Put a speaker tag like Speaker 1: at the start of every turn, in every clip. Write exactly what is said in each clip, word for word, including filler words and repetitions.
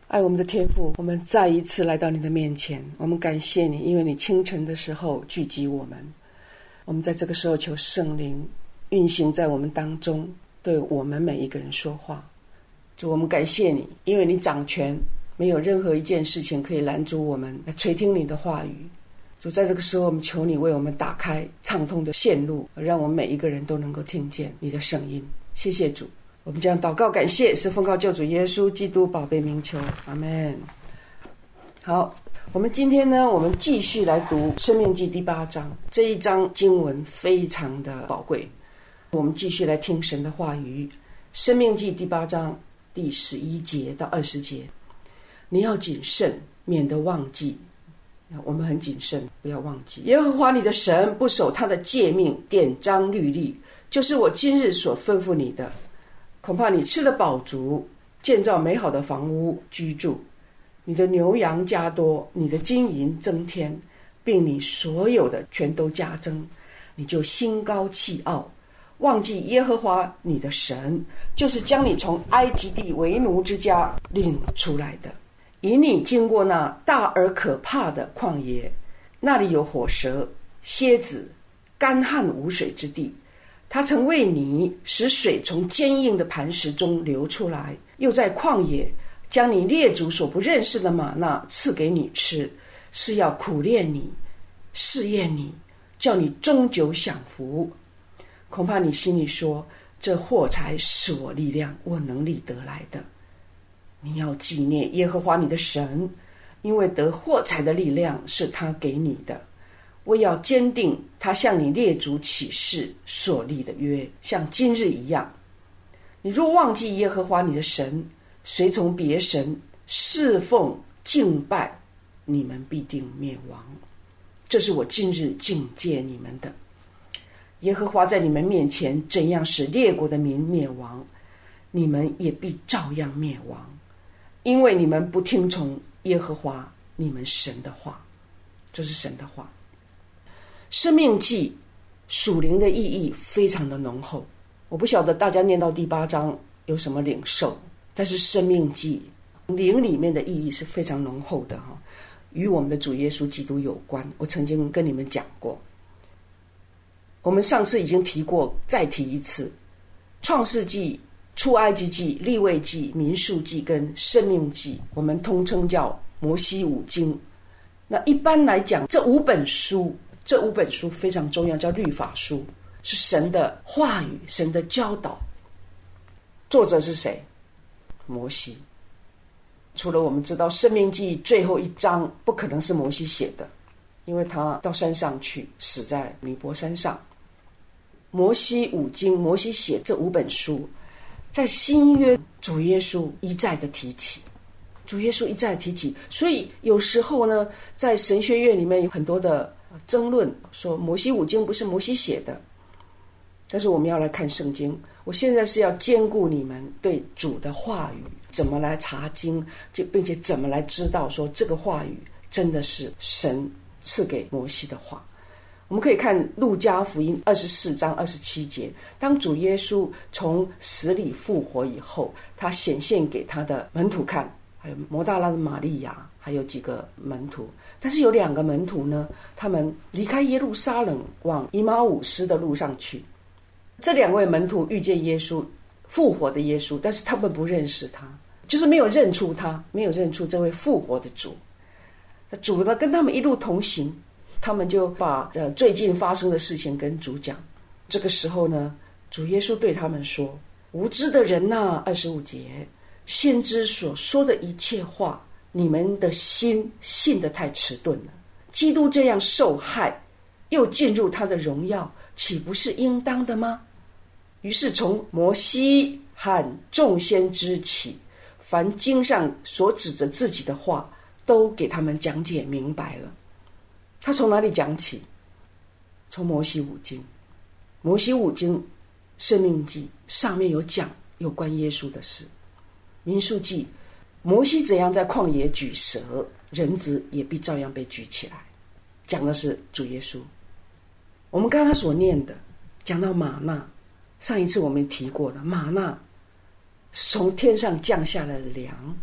Speaker 1: 爱我们的天父，我们再一次来到你的面前，我们感谢你，因为你清晨的时候聚集我们。我们在这个时候求圣灵运行在我们当中，对我们每一个人说话。主，我们感谢你，因为你掌权，没有任何一件事情可以拦阻我们来垂听你的话语。主，在这个时候我们求你为我们打开畅通的线路，让我们每一个人都能够听见你的声音。谢谢主，我们将祷告感谢是奉靠救主耶稣基督宝贝名求，阿们。好，我们今天呢，我们继续来读申命记第八章。这一章经文非常的宝贵，我们继续来听神的话语。申命记第八章第十一节到二十节，你要谨慎，免得忘记。我们很谨慎，不要忘记耶和华你的神，不守他的诫命典章律例，就是我今日所吩咐你的，恐怕你吃得饱足，建造美好的房屋居住，你的牛羊加多，你的金银增添，并你所有的全都加增，你就心高气傲，忘记耶和华你的神，就是将你从埃及地为奴之家领出来的，引你经过那大而可怕的旷野，那里有火蛇、蝎子、干旱无水之地。他曾为你使水从坚硬的磐石中流出来，又在旷野将你列祖所不认识的玛纳赐给你吃，是要苦练你，试验你，叫你终久享福。恐怕你心里说，这货财是我力量我能力得来的。你要纪念耶和华你的神，因为得货财的力量是他给你的。我要坚定他向你列祖起誓所立的约，像今日一样。你若忘记耶和华你的神，随从别神侍奉敬拜，你们必定灭亡。这是我今日警戒你们的。耶和华在你们面前怎样使列国的民灭亡，你们也必照样灭亡，因为你们不听从耶和华你们神的话。这是神的话。申命记属灵的意义非常的浓厚，我不晓得大家念到第八章有什么领受，但是申命记灵里面的意义是非常浓厚的，与我们的主耶稣基督有关。我曾经跟你们讲过，我们上次已经提过，再提一次，创世纪、出埃及记、利未记、民数记跟申命记，我们通称叫摩西五经。那一般来讲，这五本书这五本书非常重要，叫律法书，是神的话语，神的教导。作者是谁？摩西。除了我们知道申命记最后一章不可能是摩西写的，因为他到山上去，死在尼泊山上。摩西五经，摩西写这五本书，在新约主耶稣一再的提起，主耶稣一再的提起，所以有时候呢，在神学院里面有很多的争论，说摩西五经不是摩西写的。但是我们要来看圣经，我现在是要兼顾你们对主的话语怎么来查经，并且怎么来知道说这个话语真的是神赐给摩西的话。我们可以看路加福音二十四章二十七节，当主耶稣从死里复活以后，他显现给他的门徒看，还有摩大拉的玛利亚，还有几个门徒。但是有两个门徒呢，他们离开耶路撒冷往以马忤斯的路上去。这两位门徒遇见耶稣，复活的耶稣，但是他们不认识他，就是没有认出他，没有认出这位复活的主。主呢跟他们一路同行，他们就把呃最近发生的事情跟主讲。这个时候呢，主耶稣对他们说，无知的人啊，二十五节，先知所说的一切话，你们的心信得太迟钝了。基督这样受害，又进入他的荣耀，岂不是应当的吗？于是从摩西和众先知起，凡经上所指着自己的话，都给他们讲解明白了。他从哪里讲起？从摩西五经。摩西五经、申命记上面有讲有关耶稣的事。民数记，摩西怎样在旷野举蛇，人子也必照样被举起来，讲的是主耶稣。我们刚刚所念的讲到玛纳，上一次我们提过了，玛纳是从天上降下来的粮，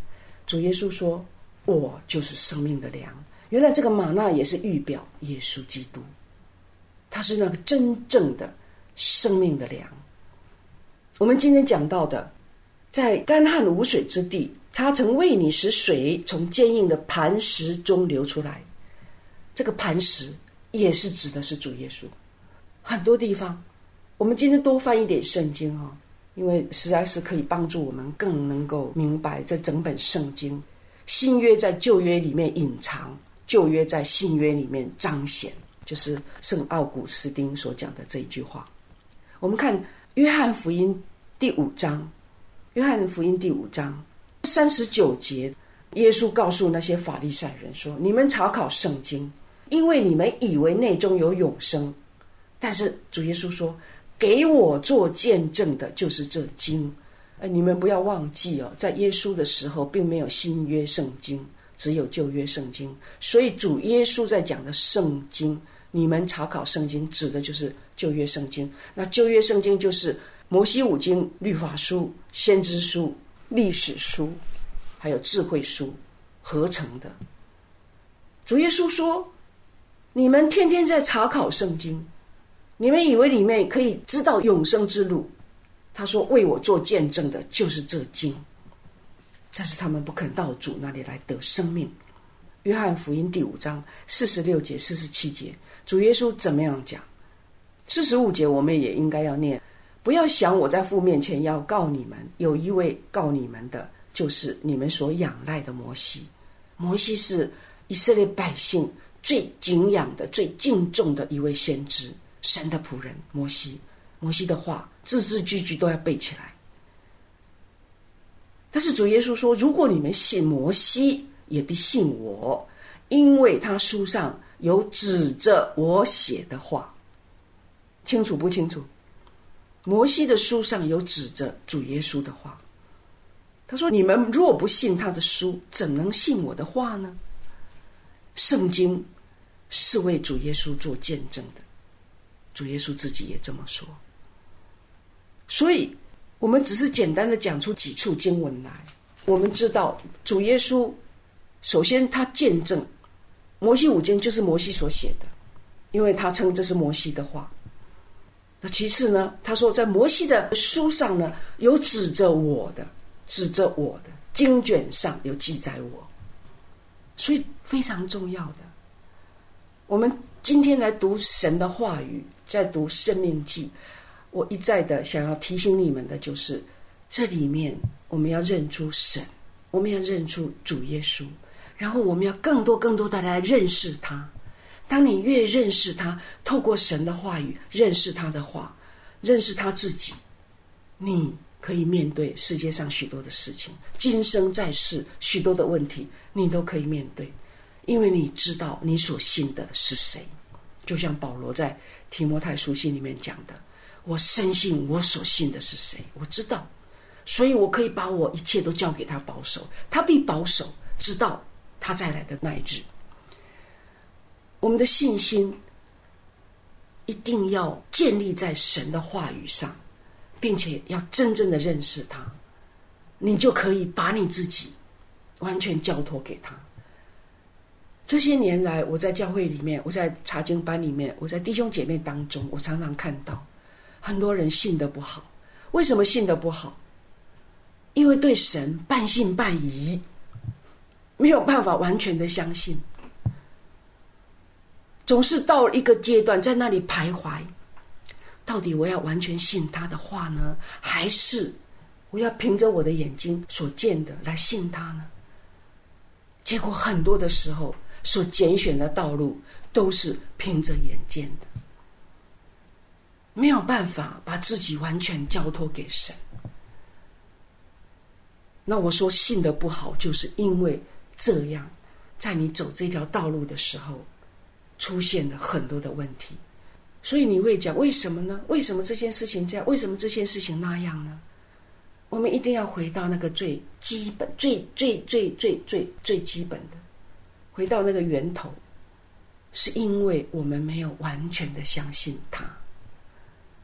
Speaker 1: 主耶稣说我就是生命的粮。原来这个玛纳也是预表耶稣基督，他是那个真正的生命的粮。我们今天讲到的，在干旱无水之地，他曾为你使水从坚硬的磐石中流出来。这个磐石也是指的是主耶稣。很多地方我们今天多翻一点圣经哦，因为实在是可以帮助我们更能够明白这整本圣经。新约在旧约里面隐藏，旧约在新约里面彰显，就是圣奥古斯丁所讲的这一句话。我们看约翰福音第五章，约翰福音第五章三十九节，耶稣告诉那些法利赛人说，你们查考圣经，因为你们以为内中有永生，但是主耶稣说，给我做见证的就是这经。哎，你们不要忘记哦，在耶稣的时候并没有新约圣经，只有旧约圣经。所以主耶稣在讲的圣经，你们查考圣经指的就是旧约圣经。那旧约圣经就是摩西五经、律法书、先知书、历史书还有智慧书合成的。主耶稣说，你们天天在查考圣经，你们以为里面可以知道永生之路，他说为我做见证的就是这经，但是他们不肯到主那里来得生命。约翰福音第五章四十六节四十七节，主耶稣怎么样讲？四十五节我们也应该要念，不要想我在父面前要告你们，有一位告你们的，就是你们所仰赖的摩西。摩西是以色列百姓最敬仰的、最敬重的一位先知，神的仆人摩西。摩西的话字字句句都要背起来。但是主耶稣说，如果你们信摩西，也必信我，因为他书上有指着我写的话。清楚不清楚？摩西的书上有指着主耶稣的话。他说，你们若不信他的书，怎能信我的话呢？圣经是为主耶稣做见证的，主耶稣自己也这么说。所以我们只是简单的讲出几处经文来，我们知道主耶稣首先他见证摩西五经就是摩西所写的，因为他称这是摩西的话。那其次呢，他说在摩西的书上呢，有指着我的，指着我的经卷上有记载我，所以非常重要的。我们今天来读神的话语，在读申命记，我一再的想要提醒你们的就是，这里面我们要认出神，我们要认出主耶稣，然后我们要更多更多的来认识他。当你越认识他，透过神的话语认识他的话，认识他自己，你可以面对世界上许多的事情，今生在世许多的问题你都可以面对，因为你知道你所信的是谁。就像保罗在提摩太书信里面讲的，我深信我所信的是谁，我知道，所以我可以把我一切都交给他保守，他必保守直到他再来的那一日。我们的信心一定要建立在神的话语上，并且要真正的认识他，你就可以把你自己完全交托给他。这些年来，我在教会里面，我在查经班里面，我在弟兄姐妹当中，我常常看到很多人信得不好。为什么信得不好？因为对神半信半疑，没有办法完全的相信，总是到一个阶段在那里徘徊，到底我要完全信他的话呢，还是我要凭着我的眼睛所见的来信他呢？结果很多的时候所拣选的道路都是凭着眼见的，没有办法把自己完全交托给神。那我说信得不好，就是因为这样，在你走这条道路的时候出现了很多的问题。所以你会讲，为什么呢？为什么这件事情这样？为什么这件事情那样呢？我们一定要回到那个最基本、最最最最最最基本的，回到那个源头，是因为我们没有完全的相信他。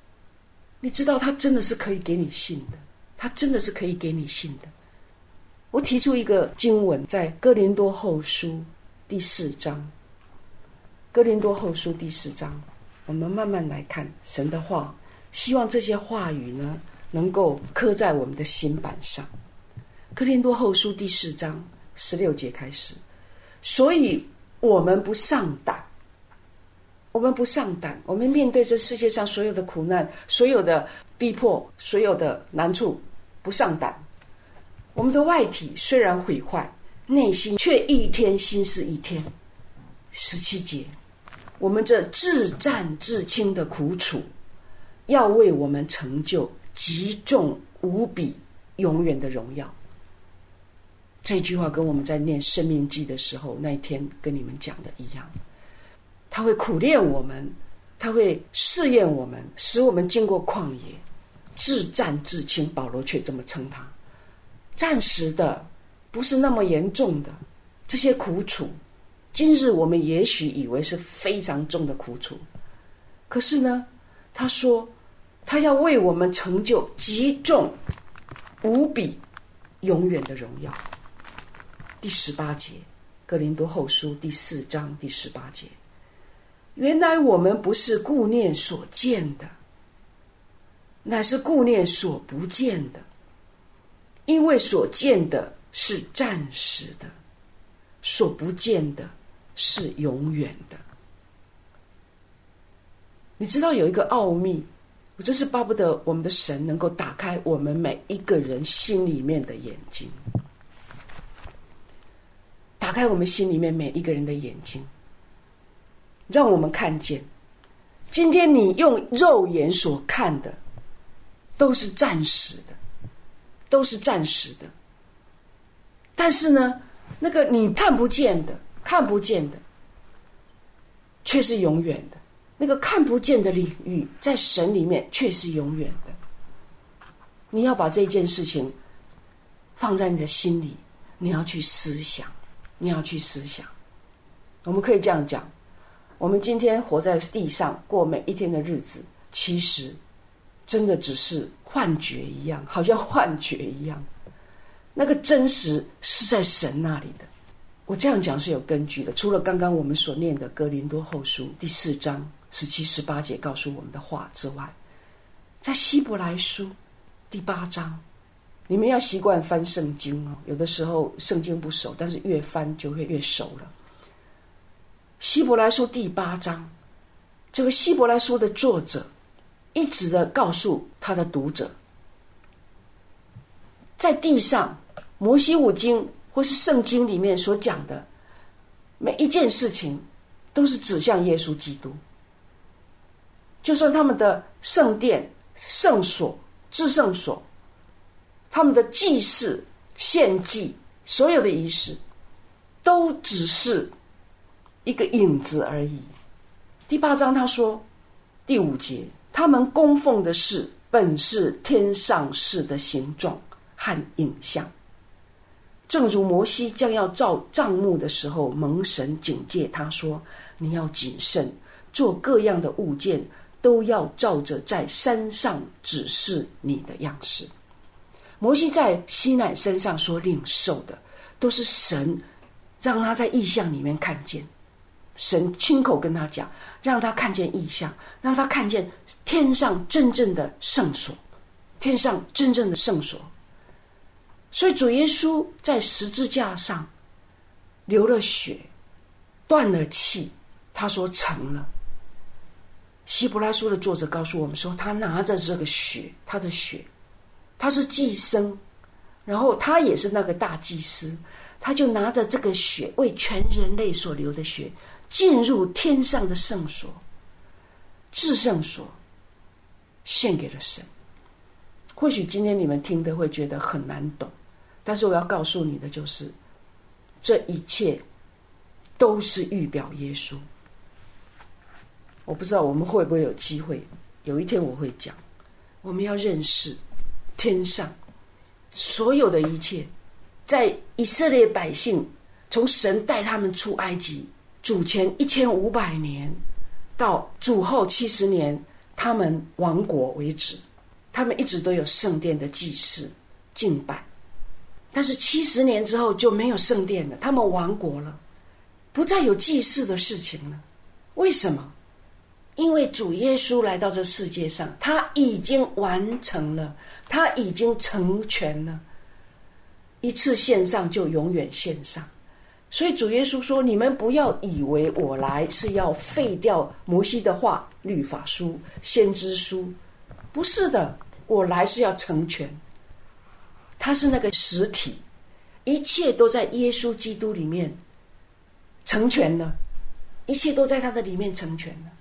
Speaker 1: 你知道他真的是可以给你信的，他真的是可以给你信的。 我提出一个经文，在哥林多后书第四章。哥林多后书第四章，我们慢慢来看神的话，希望这些话语呢能够刻在我们的心板上。哥林多后书第四章十六节开始，所以我们不丧胆，我们不丧胆，我们面对这世界上所有的苦难，所有的逼迫，所有的难处，不丧胆。我们的外体虽然毁坏，内心却一天新似一天。十七节，我们这至战至轻的苦楚，要为我们成就极重无比永远的荣耀。这句话跟我们在念生命记的时候那一天跟你们讲的一样，他会苦练我们，他会试验我们，使我们经过旷野，至战至轻。保罗却这么称他，暂时的，不是那么严重的这些苦楚，今日我们也许以为是非常重的苦楚，可是呢，他说他要为我们成就极重无比永远的荣耀。第十八节，哥林多后书第四章第十八节，原来我们不是顾念所见的，乃是顾念所不见的，因为所见的是暂时的，所不见的是永远的。你知道有一个奥秘，我真是巴不得我们的神能够打开我们每一个人心里面的眼睛，打开我们心里面每一个人的眼睛，让我们看见，今天你用肉眼所看的都是暂时的，都是暂时的，但是呢，那个你看不见的，看不见的却是永远的，那个看不见的领域在神里面却是永远的。你要把这件事情放在你的心里，你要去思想，你要去思想。我们可以这样讲，我们今天活在地上过每一天的日子，其实真的只是幻觉一样，好像幻觉一样，那个真实是在神那里的。我这样讲是有根据的，除了刚刚我们所念的哥林多后书第四章十七十八节告诉我们的话之外，在希伯来书第八章，你们要习惯翻圣经哦，有的时候圣经不熟，但是越翻就会越熟了。希伯来书第八章，这个希伯来书的作者一直的告诉他的读者，在地上摩西五经或是圣经里面所讲的每一件事情都是指向耶稣基督。就算他们的圣殿、圣所、至圣所，他们的祭祀、献祭，所有的仪式都只是一个影子而已。第八章他说，第五节，他们供奉的是本是天上事的形状和影像，正如摩西将要造帐幕的时候，蒙神警戒他说，你要谨慎，做各样的物件都要照着在山上指示你的样式。摩西在西乃山上所领受的，都是神让他在异象里面看见，神亲口跟他讲，让他看见异象，让他看见天上真正的圣所，天上真正的圣所。所以主耶稣在十字架上流了血，断了气，他说成了。希伯来书的作者告诉我们说，他拿着这个血，他的血，他是祭牲，然后他也是那个大祭司，他就拿着这个血，为全人类所流的血，进入天上的圣所、至圣所，献给了神。或许今天你们听的会觉得很难懂，但是我要告诉你的就是，这一切都是预表耶稣。我不知道我们会不会有机会，有一天我会讲，我们要认识天上所有的一切，在以色列百姓从神带他们出埃及主前一千五百年到主后七十年他们亡国为止，他们一直都有圣殿的祭祀敬拜， 但是七十年之后就没有圣殿了，他们亡国了，不再有祭祀的事情了。为什么？因为主耶稣来到这世界上，他已经完成了，他已经成全了，一次献上就永远献上。所以主耶稣说，你们不要以为我来是要废掉摩西的话、律法书、先知书，不是的，我来是要成全。他是那个实体，一切都在耶稣基督里面成全了，一切都在他的里面成全了。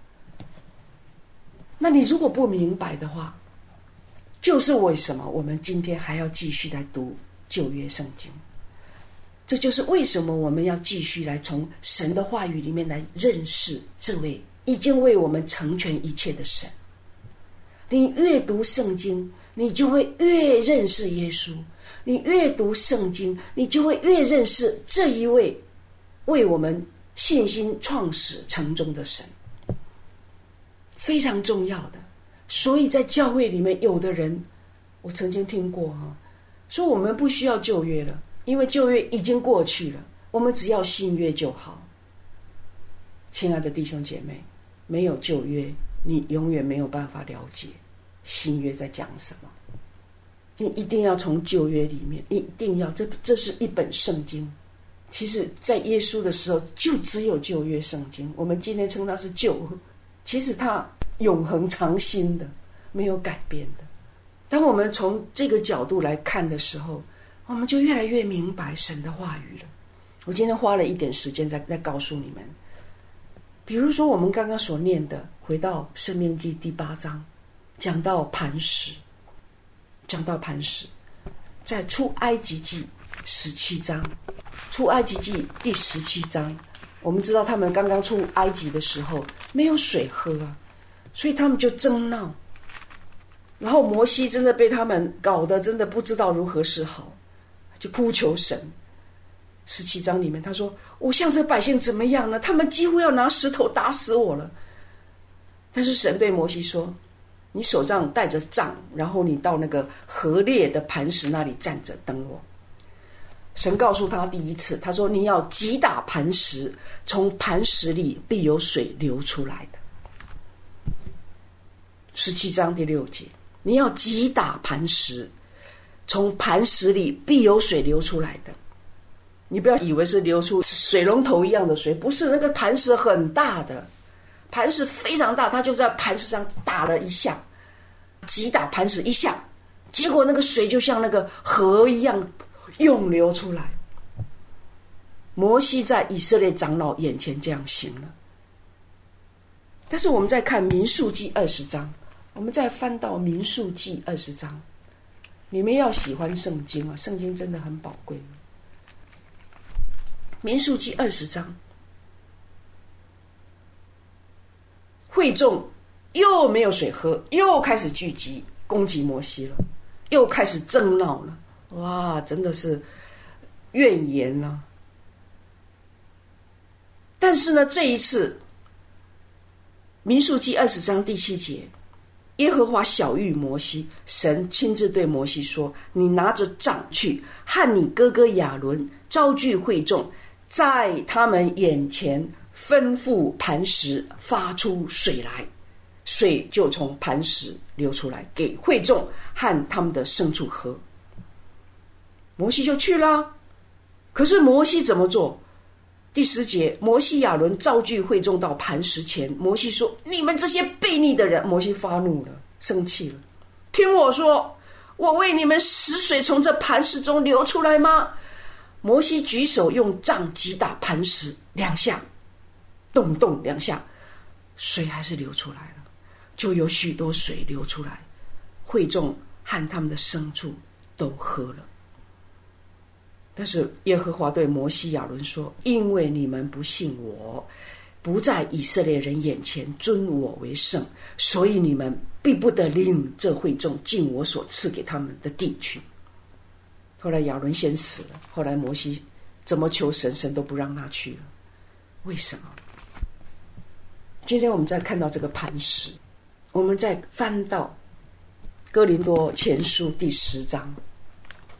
Speaker 1: 那你如果不明白的话，就是为什么我们今天还要继续来读旧约圣经。这就是为什么我们要继续来从神的话语里面来认识这位已经为我们成全一切的神。你越读圣经，你就会越认识耶稣，你越读圣经，你就会越认识这一位为我们信心创始成终的神，非常重要的。所以在教会里面，有的人我曾经听过哈，说我们不需要旧约了，因为旧约已经过去了，我们只要新约就好。亲爱的弟兄姐妹，没有旧约，你永远没有办法了解新约在讲什么。你一定要从旧约里面，你一定要，这这是一本圣经。其实在耶稣的时候就只有旧约圣经，我们今天称它是旧，其实它永恒长新的，没有改变的。当我们从这个角度来看的时候，我们就越来越明白神的话语了。我今天花了一点时间在在告诉你们，比如说我们刚刚所念的，回到申命记第八章，讲到磐石，讲到磐石，在出埃及记十七章，出埃及记第十七章，我们知道他们刚刚出埃及的时候没有水喝啊，所以他们就争闹，然后摩西真的被他们搞得真的不知道如何是好，就哭求神。十七章里面他说，我向这百姓怎么样呢？他们几乎要拿石头打死我了。但是神对摩西说，你手上带着杖，然后你到那个河裂的磐石那里站着等我。神告诉他第一次，他说你要击打磐石，从磐石里必有水流出来的。十七章第六节，你要击打磐石，从磐石里必有水流出来的。你不要以为是流出水龙头一样的水，不是，那个磐石很大的，磐石非常大，他就在磐石上打了一下，击打磐石一下，结果那个水就像那个河一样涌流出来。摩西在以色列长老眼前这样行了。但是我们再看民数记二十章，我们再翻到民数记二十章，你们要喜欢圣经啊，圣经真的很宝贵。民数记二十章，会众又没有水喝，又开始聚集攻击摩西了，又开始争闹了。哇，真的是怨言啊！但是呢，这一次民数记二十章第七节，耶和华晓谕摩西，神亲自对摩西说，你拿着杖去，和你哥哥亚伦招聚会众，在他们眼前吩咐磐石发出水来，水就从磐石流出来，给会众和他们的牲畜喝。摩西就去了。可是摩西怎么做？第十节，摩西亚伦召聚会众到磐石前，摩西说，你们这些悖逆的人，摩西发怒了，生气了，听我说，我为你们使水从这磐石中流出来吗？摩西举手用杖击打磐石两下，动动两下，水还是流出来了，就有许多水流出来，会众和他们的牲畜都喝了。但是耶和华对摩西亚伦说，因为你们不信我，不在以色列人眼前尊我为圣，所以你们必不得领这会众进我所赐给他们的地去。后来亚伦先死了，后来摩西怎么求神，神都不让他去了。为什么？今天我们再看到这个磐石，我们再翻到哥林多前书第十章，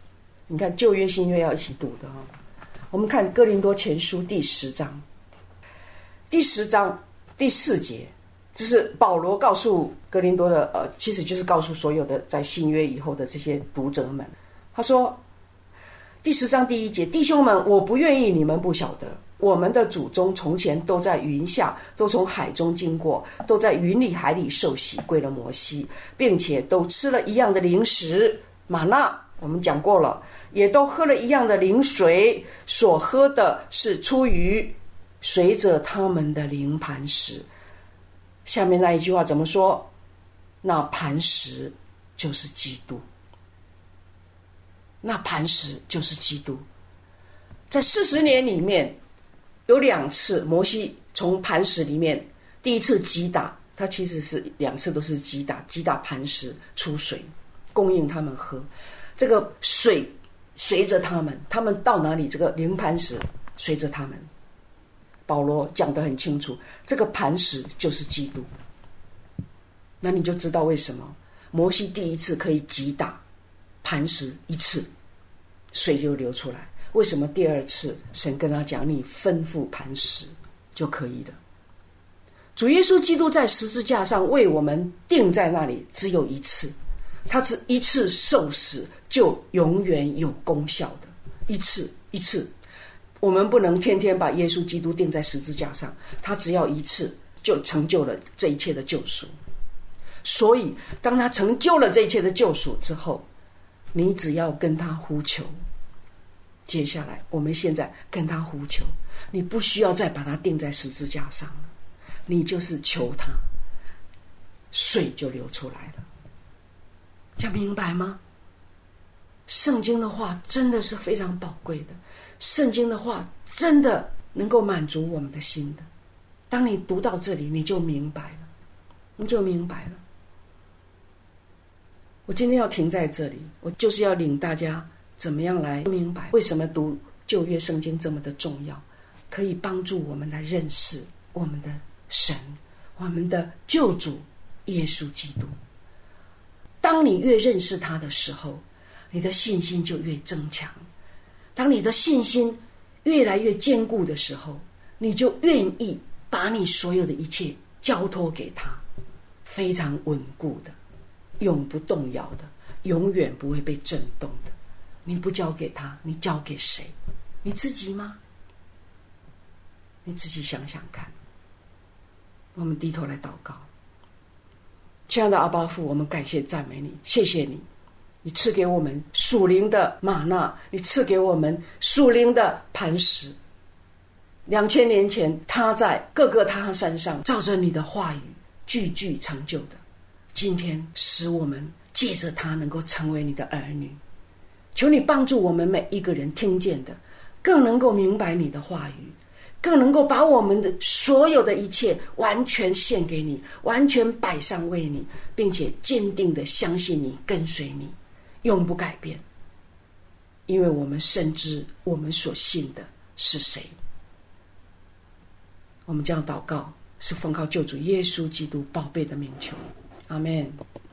Speaker 1: 你看旧约新约要一起读的哈。我们看哥林多前书第十章，第十章第四节，这是保罗告诉哥林多的，呃，其实就是告诉所有的在新约以后的这些读者们。他说，第十章第一节，弟兄们，我不愿意你们不晓得，我们的祖宗从前都在云下，都从海中经过，都在云里海里受洗，归了摩西，并且都吃了一样的灵食玛纳，我们讲过了，也都喝了一样的灵水，所喝的是出于随着他们的灵磐石。下面那一句话怎么说？那磐石就是基督，那磐石就是基督。在四十年里面，有两次摩西从磐石里面，第一次击打，他其实是两次都是击打，击打磐石出水，供应他们喝。这个水随着他们，他们到哪里，这个灵磐石随着他们。保罗讲得很清楚，这个磐石就是基督。那你就知道为什么摩西第一次可以击打磐石一次，水就流出来。为什么第二次神跟他讲，你吩咐磐石就可以了？主耶稣基督在十字架上为我们钉在那里，只有一次，他是一次受死就永远有功效的，一次一次。我们不能天天把耶稣基督钉在十字架上，他只要一次就成就了这一切的救赎。所以当他成就了这一切的救赎之后，你只要跟他呼求。接下来我们现在跟他呼求，你不需要再把他钉在十字架上了，你就是求他，水就流出来了。这样明白吗？圣经的话真的是非常宝贵的，圣经的话真的能够满足我们的心的。当你读到这里，你就明白了，你就明白了。我今天要停在这里，我就是要领大家怎么样来明白为什么读旧约圣经这么的重要，可以帮助我们来认识我们的神，我们的救主耶稣基督。当你越认识他的时候，你的信心就越增强。当你的信心越来越坚固的时候，你就愿意把你所有的一切交托给他，非常稳固的，永不动摇的，永远不会被震动的。你不交给他，你交给谁？你自己吗？你自己想想看。我们低头来祷告。亲爱的阿爸父，我们感谢赞美你，谢谢你，你赐给我们属灵的玛纳，你赐给我们属灵的磐石。两千年前，他在各个他山上照着你的话语句句成就的，今天使我们借着他能够成为你的儿女。求你帮助我们每一个人听见的，更能够明白你的话语，更能够把我们的所有的一切完全献给你，完全摆上为你，并且坚定的相信你，跟随你，永不改变。因为我们深知我们所信的是谁。我们这样祷告，是奉靠救主耶稣基督宝贝的名求，阿们。